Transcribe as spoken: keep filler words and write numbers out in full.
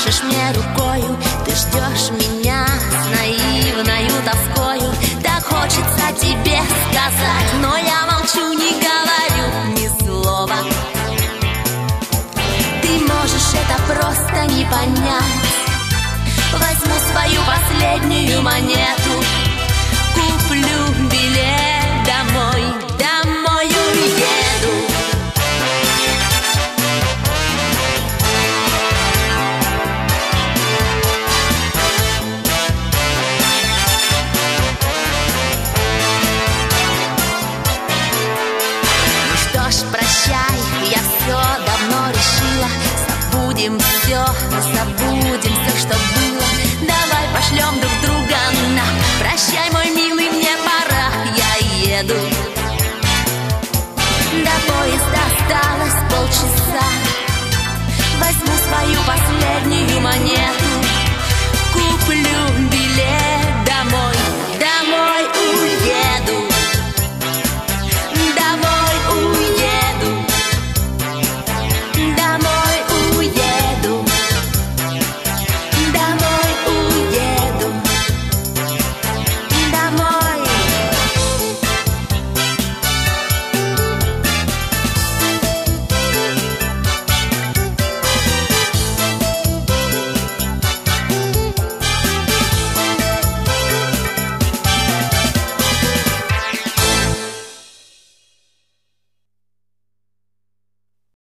машешь мне рукою, ты ждешь меня с наивною тоскою. Так хочется тебе сказать, но я молчу, не говорю ни слова. Ты можешь это просто не понять. Возьму свою последнюю монету, куплю билет домой, домой уеду. Ну что ж, прощай, я все давно решила. Забудем все, забудем все, что было. Давай пошлем друг друга на прощай, мой милый, мне пора, я еду. До поезда осталось полчаса. Возьму свою последнюю монету,